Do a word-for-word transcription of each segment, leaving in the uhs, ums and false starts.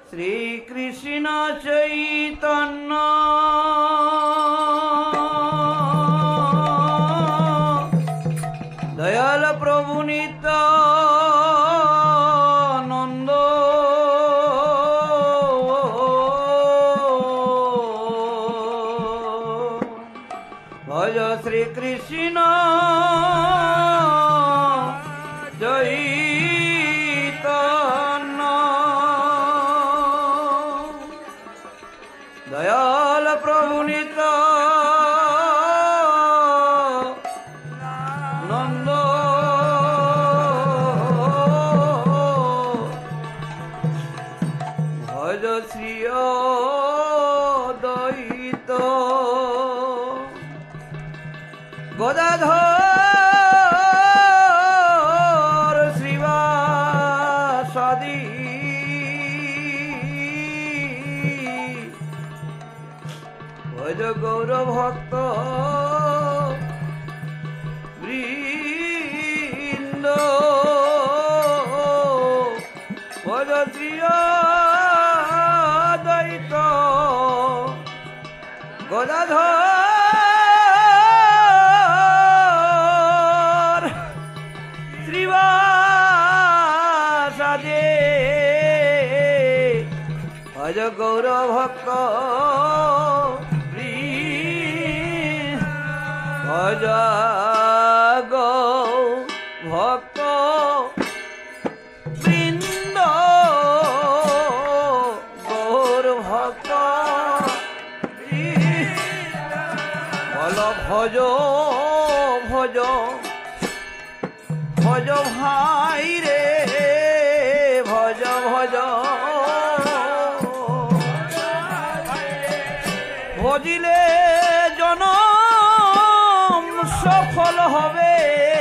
শ্রী কৃষ্ণ চৈতন্য দয়াল প্রভু নিত্যানন্দ ভজ শ্রী কৃষ্ণ চৈতন্য দয়াল প্রভু নিত্যানন্দ ভজ শ্রী অদ্বৈত গদাধর শ্রীবাসাদি ভজ গৌর ভক্ত বৃন্দ ভজ শ্রী অদ্বৈত গদাধর শ্রীবাসাদি ভজ গৌর ভক্ত ভজ গৌ ভক্ত বৃন্দ গৌর ভক্ত বল ভজ ভজ ভজ ভাই রে ভজ ভজ ভজিলে জন সফল হবে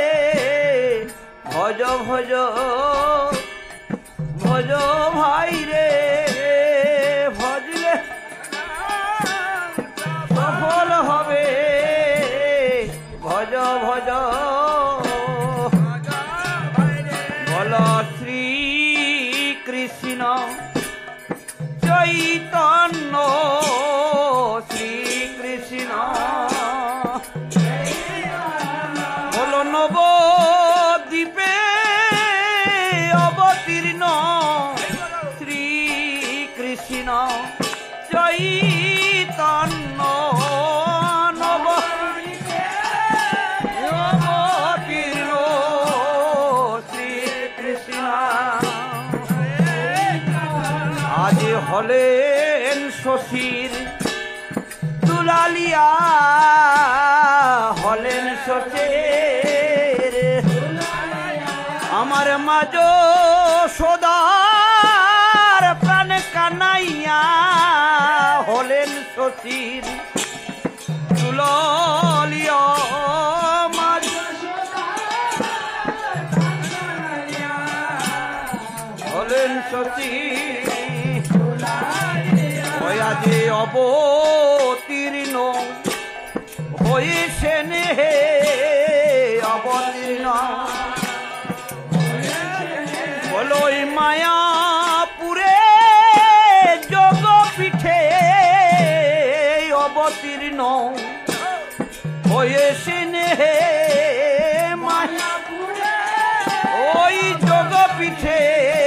ভজ ভজ ভজ ভাই রে ভজলে সফল হবে ভজ ভজ বল শ্রী কৃষ্ণ চৈতন্য শ্রী কৃষ্ণ নবদ্বীপে অবতীর্ণ শ্রী কৃষ্ণ চৈতন্য নবদ্বীপে অবতীর্ণ শ্রী কৃষ্ণ আজ হলেন শশীর দুলালিয়া হলেন শশীর আমার মাজ সদার প্রাণ কানাইয়া হলেন শশীর দুলালিয়া মাজ হলেন শশীর যে অবতীর্ণ হয়েছেন হে অবতীর্ণ বলো মায়াপুরে যোগপীঠে অবতীর্ণ হয়েছেন হে মায়াপুরে ওই যোগপীঠে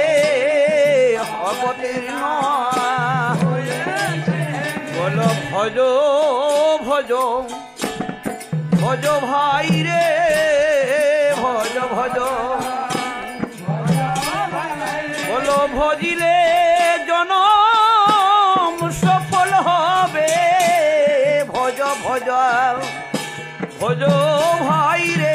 অবতীর্ণ বলো ভজ ভজ ভজ ভাই রে ভজ ভজ বলো ভজিলে জনম সফল হবে ভজ ভজ ভজ ভাই রে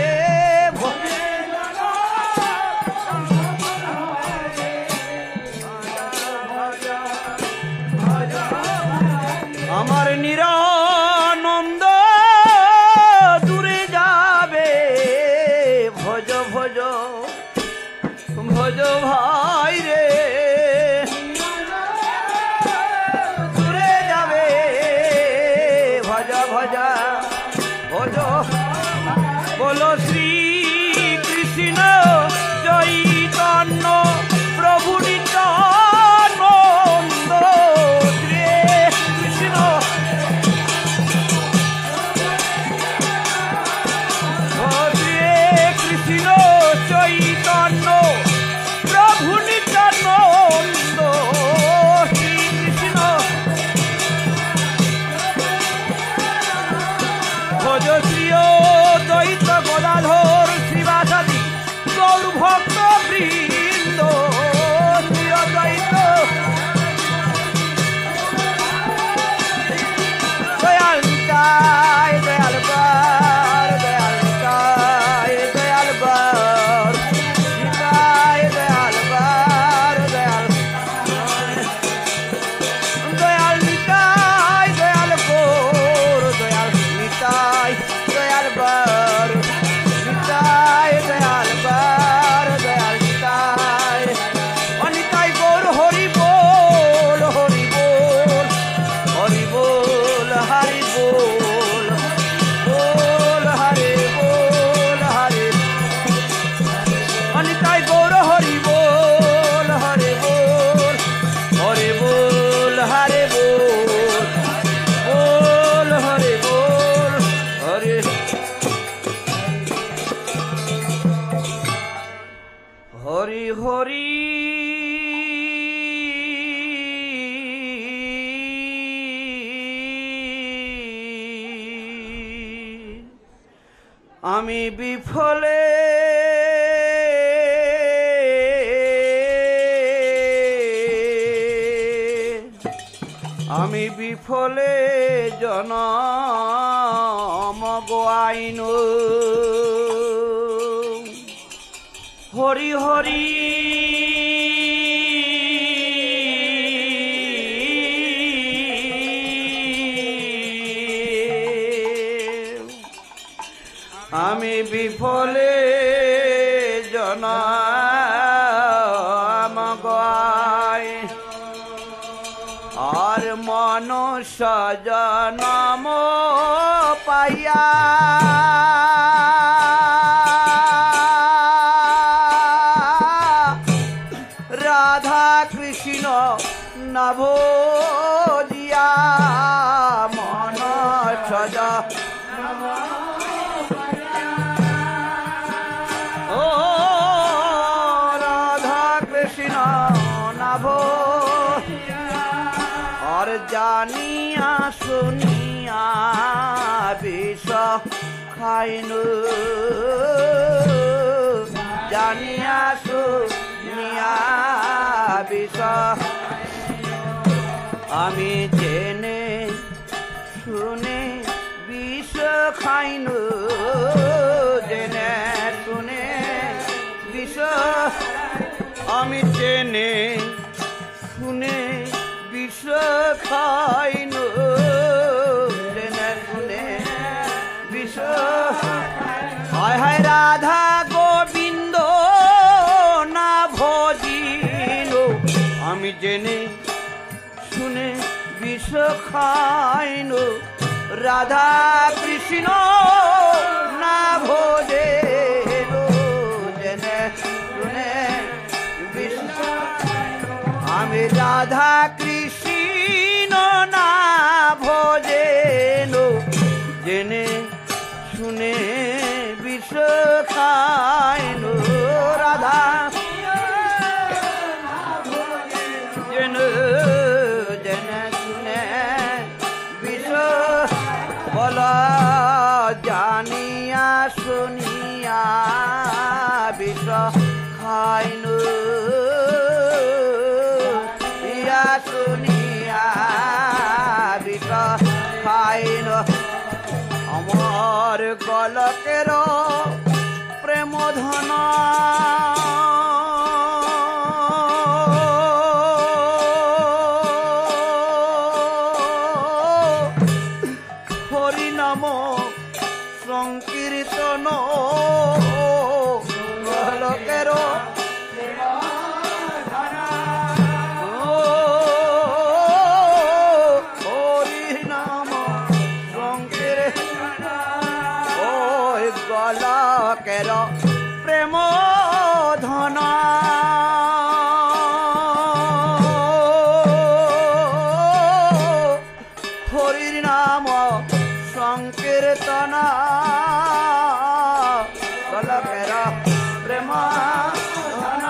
আমার নিরানন্দ দূরে যাবে ভজ ভজ ভজ ভাই রে দূরে যাবে ভজ ভজ ভজ বলো শ্রী কৃষ্ণ চৈতন্য প্রভু নিত্যানন্দ আমি বিফলে আমি বিফলে জনম গোয়াইন হরি হরি আমি বিফলে জনম গাই আর মনুষ্য জনম পাইয়া রাধা কৃষ্ণ না ভজিয়া মনুষ্য ও রাধা কৃষ্ণ না ভজিয়া আর জানিয়া শুনিয়া বিষ খাইন জানিয়া শুনিয়া বিষ আমি জেনে শুনে বিষ খাইন জেনে শুনে বিষ আমি জেনে শুনে বিষ খাইন জেনে শুনে বিষ হায় হায় রাধা গোবিন্দ না ভজিল আমি জেনে শুনে বিষ খাইন রাধা কৃষ্ণ না ভজে জেনে শুনে বিষ আমি রাধা কৃষ্ণ না ভজেন জেনে শুনে বিষ খাইন রাধা জেনে জেনে শুনে বিষ বল জানিয়া শুনিয়া বিষ খাইন শুনিয়া বিষ খাইন আমার গলকের প্রেম ধন হরি নাম সংকীর্তন গলকের গলকের প্রেম ধন হরির নাম সংকীর্তন গলকের প্রেম ধন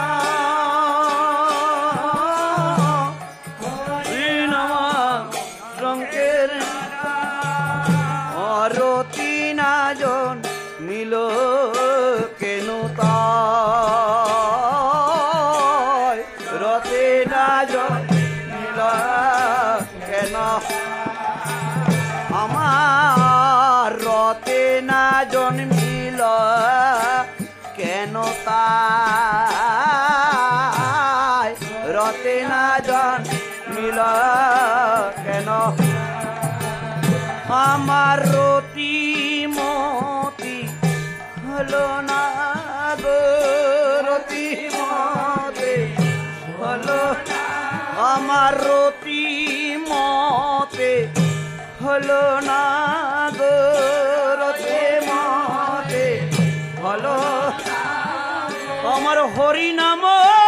হরির নাম সংকীর্তন রতি না জন মিল কেন তাই রতে না জন মিল কেন আমার রতে না জন মিল কেন তাই রতে না জন মিল কেন আমার রতি মতি হলো না গো রতি মতে হলো আমার রতি মতে হলো না গো রতি মতে হলো আমার হরি নাম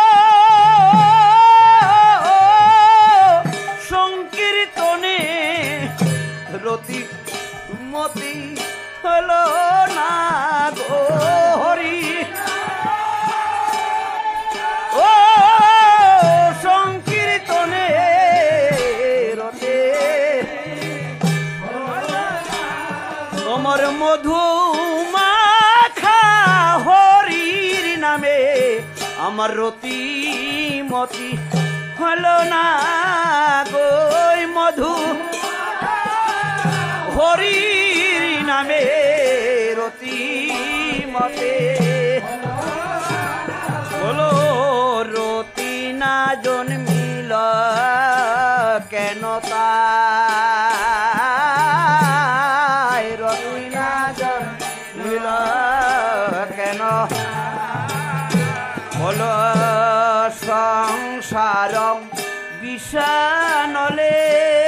সংকীর্তনে রতি মতি হলো না গো হরি ও সংকীর্তনে রতে তোমার মধুমা রতিমতি হলো না গো মধু হরির নামে রতিমতে বলো রতি না জন্মিল কেন তাই রতি না জন্মিল কেন বলো সংসার বিষানলে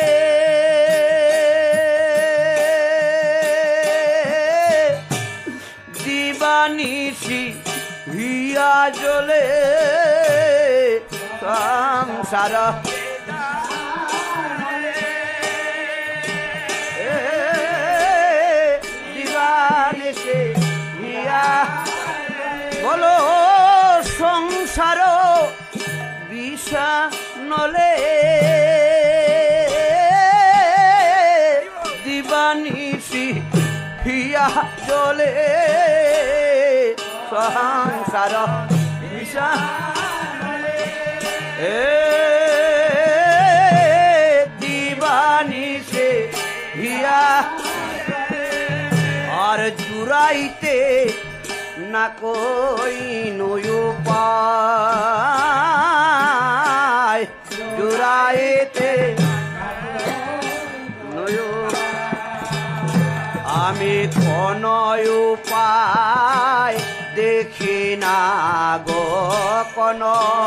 দিবানিশি হিয়া জলে সংসার দিবানিশি হিয়া বলো সংসার বিষানলে দিবানিশি হিয়া জলে সংসার বিষানলে এ দিবানিশি হিয়া আর জুড়াইতে না কই উপায় জুড়াইতে আমি কোন উপায় দেখি না গো কোন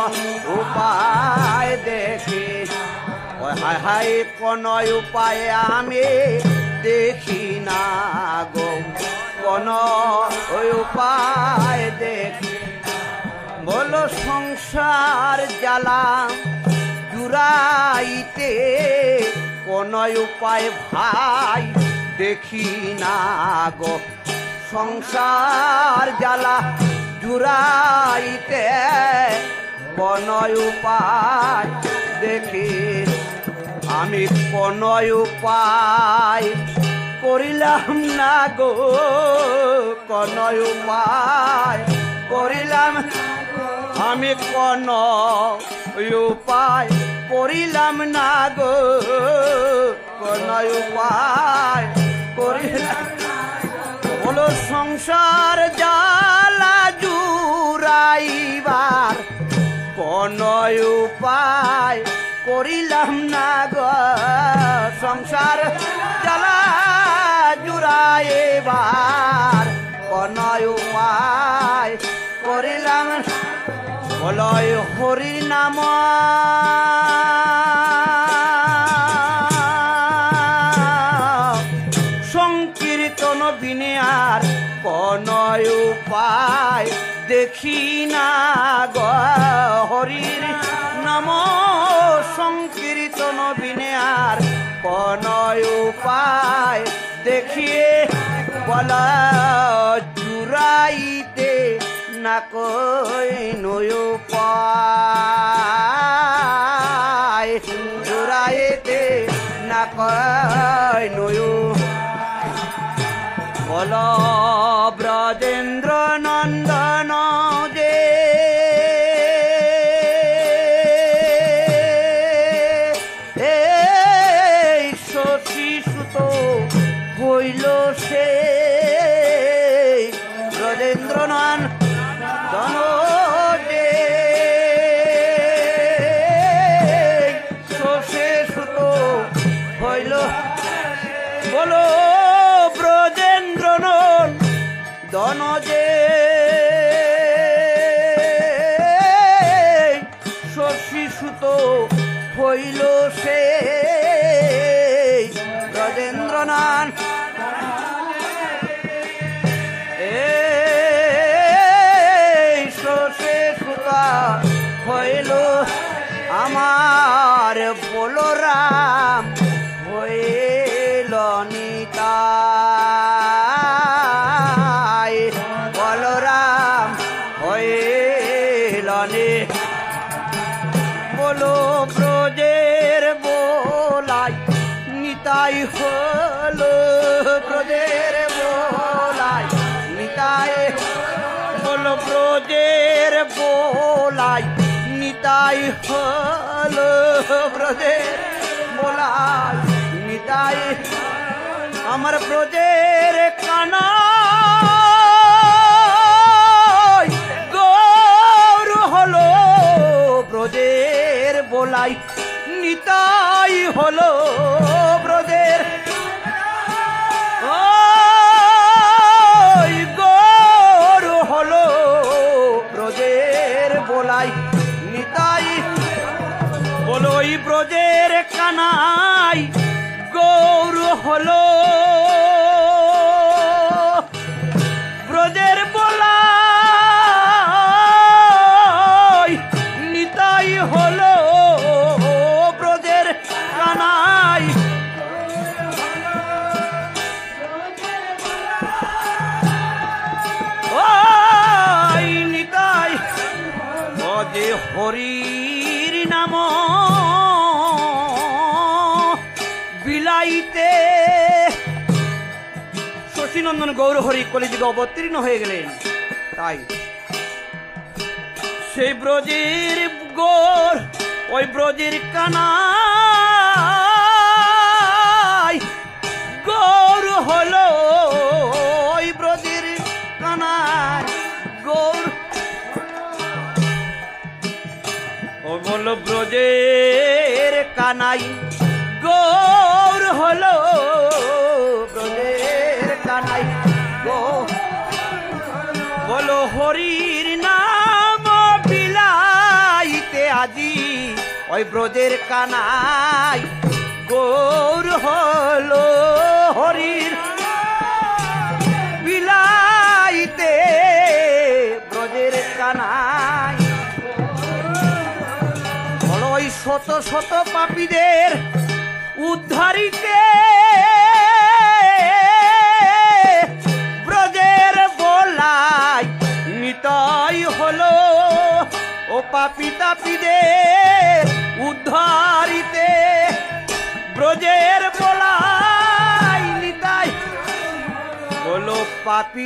উপায় দেখি হায় হায় কোন উপায় আমি দেখি না গো কোন উপায় দেখি বলো সংসার জ্বালা জুড়াইতে কোন উপায় ভাই দেখি না গো সংসার জ্বালা জুড়াইতে কোন উপায় দেখি আমি কোন উপায় করিলাম না গো কোন উপায় করিলাম আমি কোন উপায় করিলাম না গো কোন উপায় করিলাম বলো সংসার জ্বালা জুড়াইবার কোন উপায় করিলাম না গো সংসার জ্বালা জুড়াইবার কোন উপায় করিলাম বলয় হরি নাম সংকীর্তন বিনে আর কোন উপায় দেখি না গো হরির নাম সংকীর্তন বিনে আর কোন উপায় দেখিয়ে বলা জুড়াইতে না কই উপায় জুড়াইতে না কই বল ব্রজেন্দ্র নন্দন যে শশী সুত হইল সে ব্রজেন্দ্র নন্দন যে শশী সুত হইল বলো ব্রজেন্দ্র নন্দন যে শশী সুত হইল সে ব্রজেন্দ্রনাথ এই শশী সুত হইল আমার বলরাম হইল নিতাই বলরাম হইল নি বলো ব্রজের বোলাই নিতাই হলো ব্রজের বোলাই নিতাই বলো ব্রজের বোলাই নিতাই হলো ব্রজের বোলাই নিতাই আমার ব্রজের কানা গৌর হলো ব্রজের বোলাই নিতাই হলো ব্রজের গৌর হলো ব্রজের বোলাই নিতাই বলো ওই ব্রজের কানাই গৌর হলো ব্রজের বোলাই নিতাই হলো ব্রজের কানাই ওই নিতাই যে হরির নাম বিলাইতে শশীনন্দন গৌরহরি কলিযুগে অবতীর্ণ হয়ে গেলেন। তাই সেই ব্রজের গোর ওই ব্রজের কানাই গৌর হলো ওই ব্রজের কানাই গৌর ও বলো ব্রজের কানাই গৌর হলো ব্রজের কানাই গো বলো হরির নাম বিলাইতে আজি ওই ব্রজের কানাই গৌর হলো হরির বিলাইতে ব্রজের কানাই বলো ওই শত শত পাপীদের উদ্ধারিতে ব্রজের বোলাই নিতাই হলো ও পাপী তাপীদের উদ্ধারিতে ব্রজের বোলাই নিতাই হলো পাপী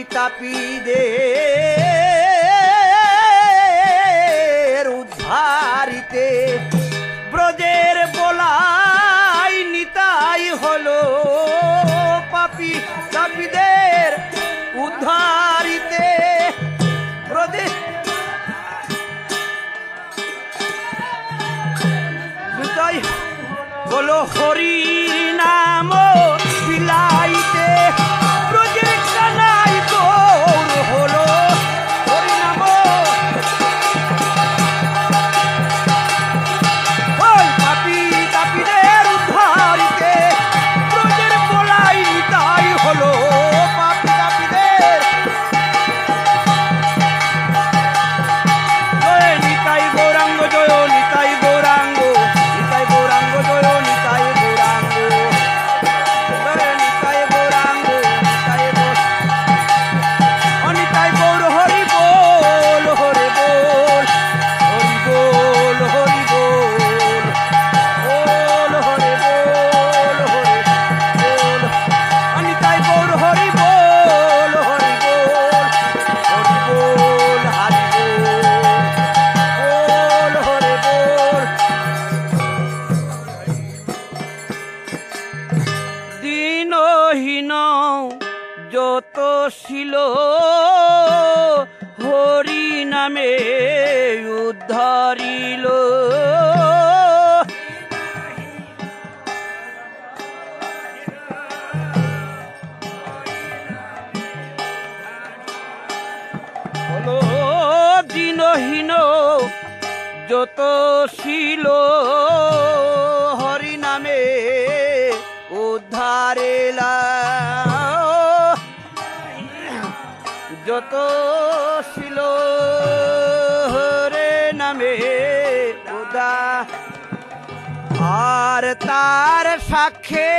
তাপীদের উদ্ধারিতে ব্রজের বোলাই নিতাই হলো পাপী তাপীদের উদ্ধারিতে ব্রজের নিতাই বলো হরির নাম বিলাইতে ব্রজের কানাই গৌর হলো হরি নাম ওই পাপী তাপীদের উদ্ধারিতে ব্রজের বোলাই নিতাই হলো পাপী তাপীদের জয় নিতাই গৌরাঙ্গ জয় নিতাই গৌরাঙ্গ নিতাই গৌরাঙ্গ জয় নিতাই গৌরাঙ্গ জয় নিতাই গৌরাঙ্গ নিতাই গৌর অনিতাই গৌর হরি বল হরি বল হরি বল হরি বল বল হরি বল হরি বল অনিতাই গৌর হরি বল হরি বল হরি বল হরি বল বল হরি বল দিনহীন যত ছিল হরি নামে উদ্ধারিল হলো দিনহীন যত ছিল হরি নামে উদ্ধারেলা যত ছিল হরে নামে উদ্ধার আর তার সাক্ষে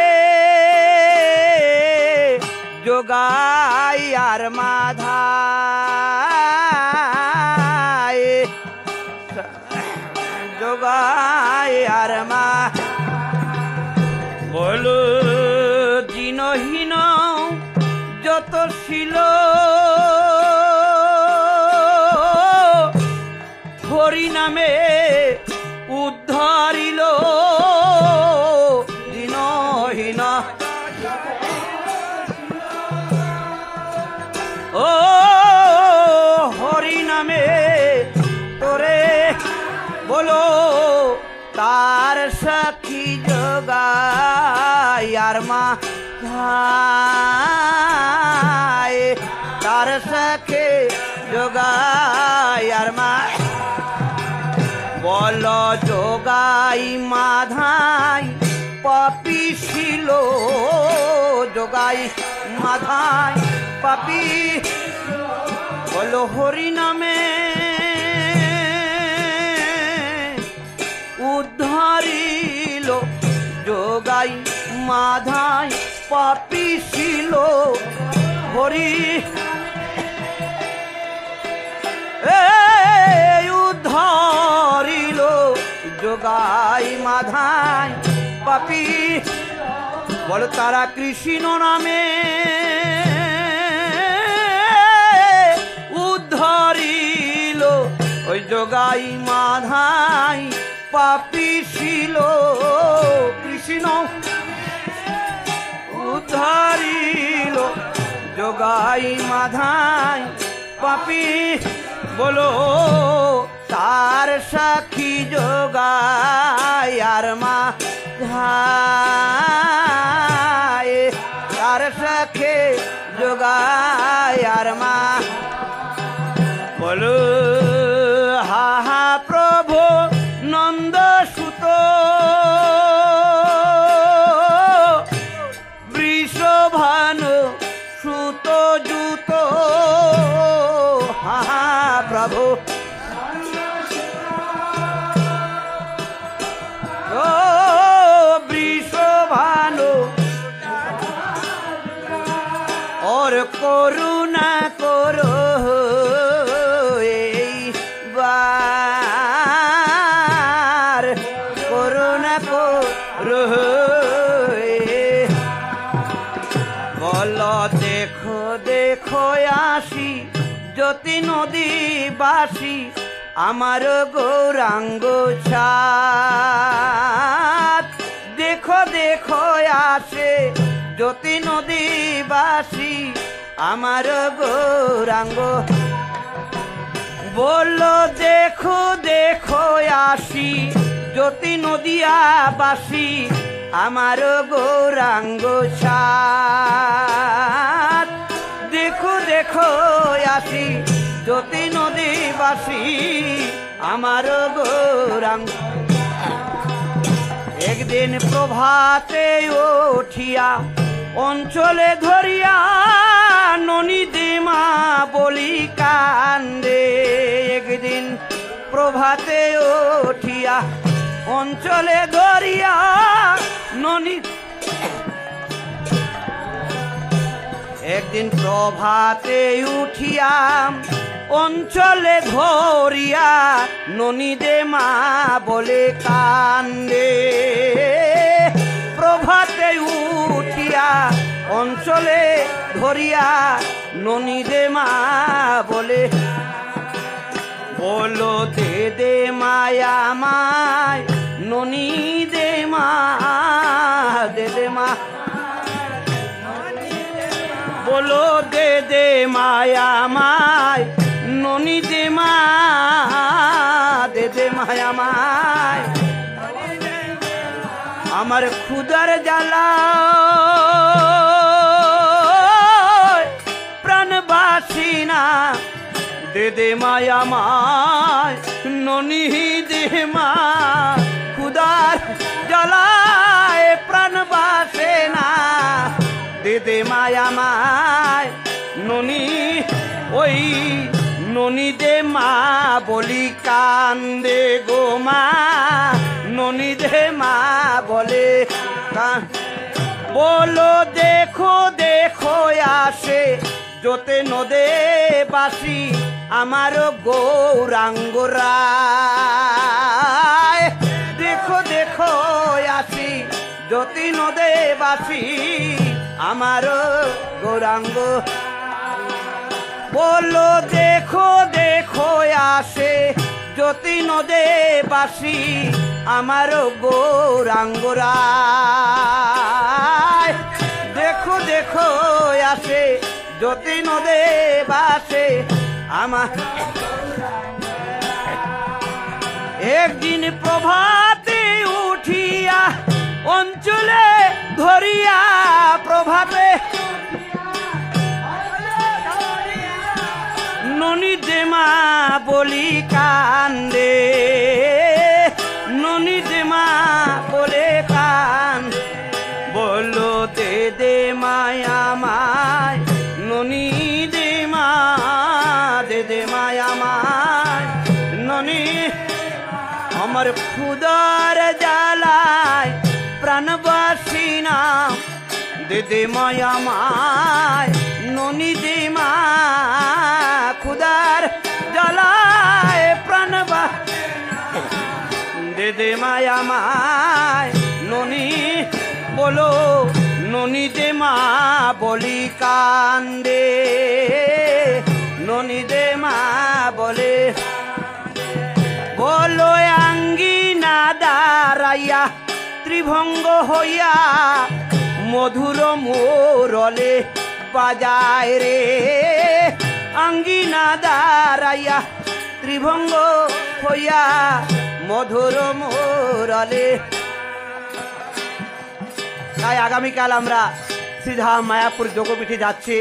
যোগাই আর মাধায় যোগাই আর মা বলো দিনহীন যত ছিল উদ্ধারিল দিনহীন ও হরি নামে তোরে বলো তার সাক্ষী জগাই আর মা ধায় তার সাক্ষী জগাই আর মা বল জগাই মাধাই পাপি ছিল জগাই মাধাই পাপি বলো হরি নামে উদ্ধারিল জগাই মাধাই পাপি ছিল হরি উদ্ধারিল জগাই মাধাই পাপি বলো তারা কৃষ্ণ নামে উদ্ধারিল ওই জগাই মাধাই পাপি ছিল কৃষ্ণ উদ্ধারিল জগাই মাধাই পাপি বলো তার সাক্ষী জগাই আর মা ধায় তার সাক্ষী জগাই আর মা বলো হা হা প্রভু নন্দ সুত বৃষভানু সুত জুত হা হা প্রভু ও বৃষভানু और করুণা করো এই বার করুণা করো বল দেখো দেখো আসি জ্যোতি নদী বাসি আমার গৌরাঙ্গ ছাত দেখো দেখো আসে জ্যোতি নদী বাসি আমার গৌরাঙ্গ বললো দেখো দেখো আসি জ্যোতি নদিয়া বাসি আমার গৌরাঙ্গ ছাত দেখো দেখো আসি জ্যোতি নদী বাসি আমার গৌরাঙ্গ একদিন প্রভাতে উঠিয়া অঞ্চলে ধরিয়া ননীতে মা বলি কান্দে একদিন প্রভাতে উঠিয়া অঞ্চলে ধরিয়া ননী একদিন প্রভাতে উঠিয়া অঞ্চলে ধরিয়া ননীদে মা বলে কান্দে প্রভাতে উঠিয়া অঞ্চলে ধরিয়া ননীদে মা বলে বলো দে দে মায়া মায় ননীদে মা দে দে মা বলো দে দে মায়া মায় ননী দে মা দে দে মায়া মায় আমার ক্ষুদার জ্বালা প্রাণবাসী না দে দে মায়া মায় ননী দে মা ক্ষুদার জ্বালায় প্রাণবাসে না দে দে মায়া মায় ননী ওই ননী দে মা বলি কান্দে গো মা ননী দে মা বলে বলো দেখো দেখো আসে जोते नदे बासी आमारो गौरांग राय देखो देखो आसी जोती नदे बासी आमारो गौरांग बोलो देखो देखो आसे ज्योति नदे बासी আমারও গৌরাঙ্গরায়। দেখো দেখো আসে জ্যোতি নদে বাসে আমার একদিন প্রভাতে উঠিয়া অঞ্চলে ধরিয়া প্রভাতে ননি দেমা বলি কান্দে ননি দেমা বলে কান বলো দে দে মায়া মায় ননি দে মা দে দে মায়া মায় ননি আমার খুদার জ্বালায় প্রাণবাসী নাম দে দে মায়া মায় ননি দে মা খুদার জ্বালায় প্রাণবা দে দে মায়া মায় ননি বলো ননি দে মা বলি কান্দে ননি দে মা বলে বলো আঙ্গিনা দাঁড়াইয়া ত্রিভঙ্গ হইয়া মধুর মোরলে বাজায় রে আঙ্গিনা দাঁড়াইয়া ত্রিভঙ্গ হইয়া মধুর মোরলে। তাই আগামীকাল আমরা সিধা মায়াপুর যোগপীঠে যাচ্ছি।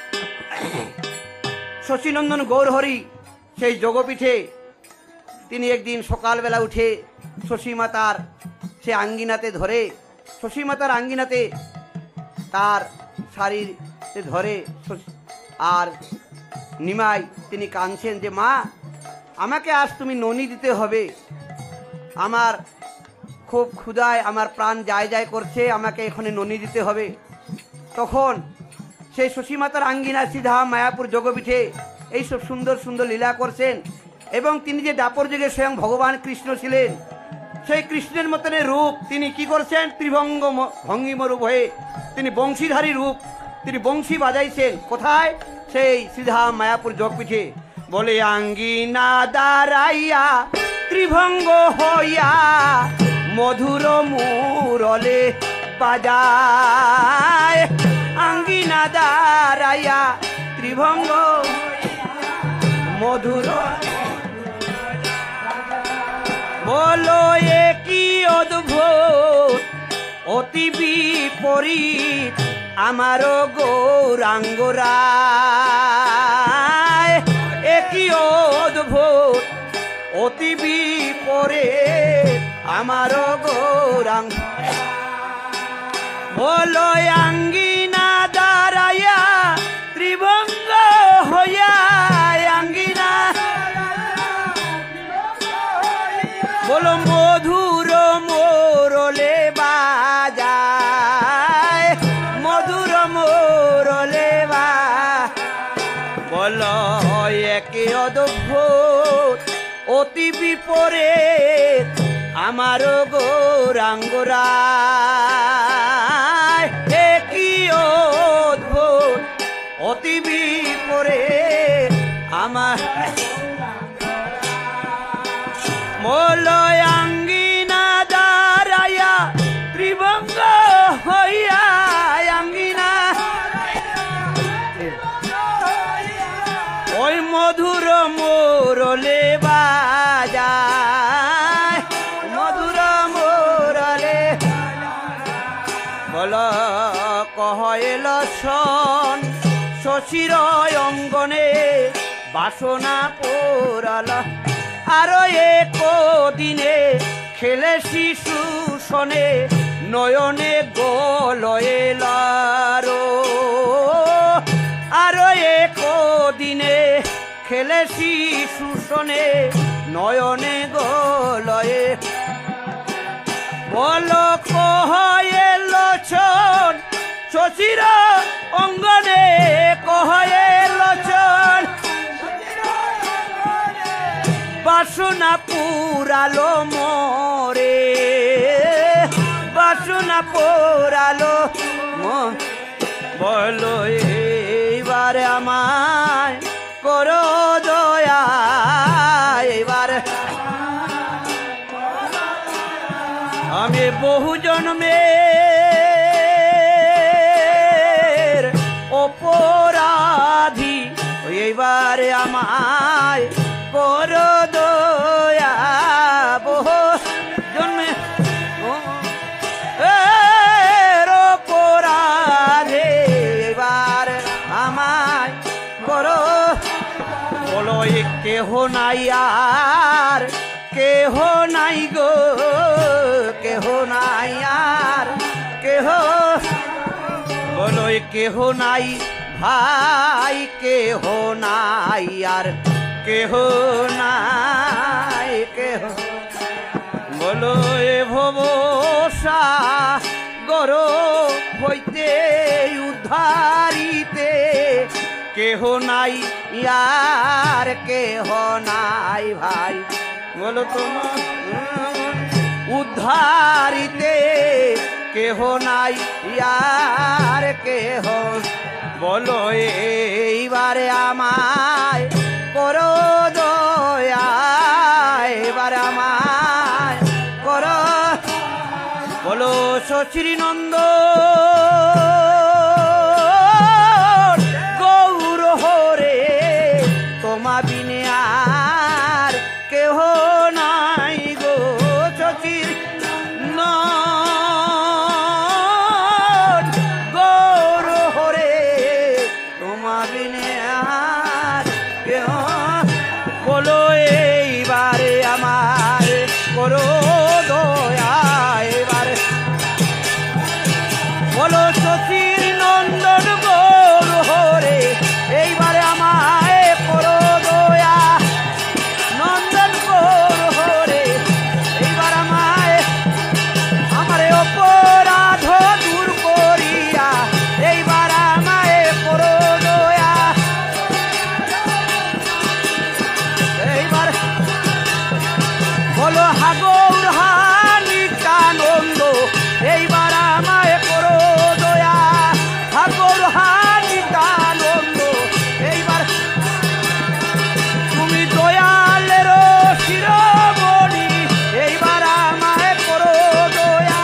শশীনন্দন গৌরহরি সেই যোগপীঠে তিনি একদিন সকালবেলা উঠে শশী মাতার সে আঙ্গিনাতে ধরে শশী মাতার আঙ্গিনাতে তার শাড়িতে ধরে আর নিমাই তিনি কাঁদছেন যে মা আমাকে আজ তুমি ননি দিতে হবে, আমার খুব ক্ষুধায় আমার প্রাণ যায় যায় করছে, আমাকে এখানে ননি দিতে হবে। তখন সেই শশী মাতার আঙ্গিনা সিধা মায়াপুর যোগপীঠে এইসব সুন্দর সুন্দর লীলা করছেন এবং তিনি যে দাপর যুগে স্বয়ং ভগবান কৃষ্ণ ছিলেন সেই কৃষ্ণের মতনের রূপ তিনি কি করছেন ত্রিভঙ্গ ভঙ্গিম রূপ হয়ে তিনি বংশীধারী রূপ তিনি বংশী বাজাইছেন। কোথায়? সেই সিধা মায়াপুর যোগপীঠে। বলে আঙ্গিনা দাঁড়াইয়া ত্রিভঙ্গ হইয়া মধুর মুরলে বাজায় আঙ্গিনা দাঁড়াইয়া ত্রিভঙ্গ মধুর বলো এ কি অদ্ভুত অতি বিপরীত আমারও গৌরাঙ্গরায় এ কি অদ্ভুত অতি বিপরীত আমারও গৌরাঙ্গ বলো আঙ্গিনা দাঁড়াইয়া ত্রিভঙ্গ হইয়া আঙ্গিনা বলো মধুর মোরলে বাজায় মধুর মোরলে বা বলো একে অদ্ভুত অতি বিপরীত আমারও গৌরাঙ্গরায় একই অদ্ভুত অতি বিপরীত আমার মলয় আঙ্গিনা দাঁড়াইয়া ত্রিভঙ্গ হইয়া আঙ্গিনা ওই মধুর মোরলে বাজায় মধুর মোরলে বল কহল শোন শশীর অঙ্গনে বাসনা পোড়াল আরো এক দিনে খেলে শিশু শোনে নয়নে গলয়েলারো আরো এক দিনে খেলে শিশু শোনে নয়নে গলয়ে বল কহয়েল ছন শশীর অঙ্গনে কহয়েল ছন বাসনা পুরালো মোরে বাসনা পুরালো বলো এইবার আমায় করো দয়া এইবার আমি বহু জন্মের অপরাধী, এইবারে আমায় কর দয়া। বহু জন্মে এর অপরাধে এবার আমায় কর। বলো এ কেহ নাই আর কেহ নাই গো, কেহ নাই আর কেহ। বলো এ কেহ নাই ভাই, কেহ নাই আর কেহ নাই কেহ। বলো এ ভবসা গর হইতে উদ্ধারিতে কেহ নাই আর কেহ নাই ভাই। বলো তোমার উদ্ধারিতে কেহ নাই আর কেহ। বলো এইবারে আমায় করো দয়া, এবারে আমায় করো। বলো শশীর নন্দ গৌর হরে, তোমা বিনে আর কেহ নাই গো। শশীর গৌর হরে, তোমা বিনে আর কেহ। বলো এইবারে আমায় করো দয়া, এবারে বলো শশীর নন্দন গৌর হরে, এইবারে আমায় করো দয়া। নন্দন গৌর হরে, এইবার আমায় আমার অপরাধ দূর করিয়া এইবার আমায় করো দয়া। এইবার বলো হাগৌর হা নিত্যানন্দ, এইবার আমায় করো দয়া। হাগৌর হা নিত্যানন্দ, এইবার তুমি দয়ালের শিরোমণি, এইবার আমায় করো দয়া।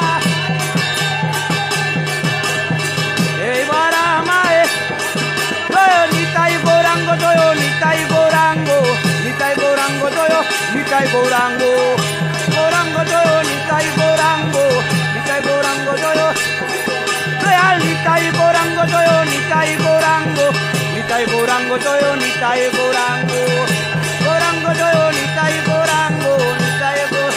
এইবার আমায় জয় নিতাই গৌরাঙ্গ, জয় নিতাই গৌরাঙ্গ, নিতাই গৌরাঙ্গ জয় নিতাই গৌরাঙ্গ, গৌরাঙ্গ জয় নিতাই গৌরাঙ্গ, নিতাই গৌরাঙ্গ জয় দয়াল। নিতাই গৌরাঙ্গ জয় নিতাই গৌরাঙ্গ, নিতাই গৌরাঙ্গ জয় নিতাই গৌরাঙ্গ, গৌরাঙ্গ জয় নিতাই গৌরাঙ্গ, নিতাই গৌর।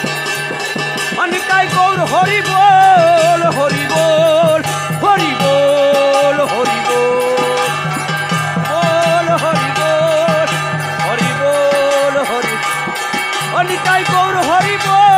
নিতাই গৌর হরি বল, হরি বল, হরি বল, হরি বল, বল হরি বল, হরি বল, হরি। নিতাই গৌর হরি বল।